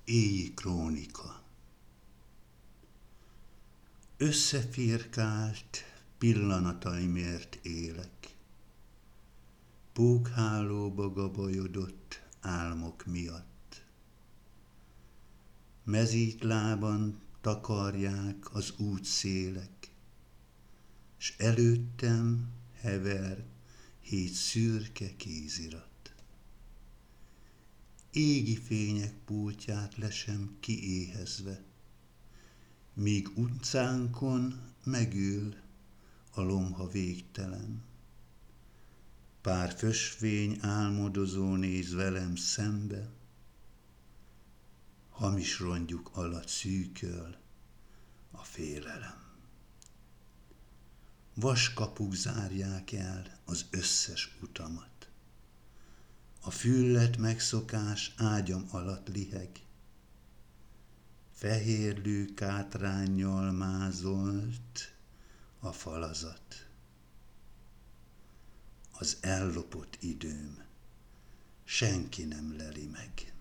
Éji krónika. Összefirkált pillanataimért élek, pókhálóba gabajodott álmok miatt. Mezítlában takarják az útszélek, s előttem hever 7 szürke kézirat. Égi fények pultját lesem kiéhezve, míg utcánkon megül a lomha végtelen. Pár fösvény álmodozó néz velem szembe, hamis rongyuk alatt szűköl a félelem. Vaskapuk zárják el az összes utamat. A füllet megszokás ágyam alatt liheg. Fehérlő kátránnyal mázolt a falazat. Az ellopott időm senki nem leli meg.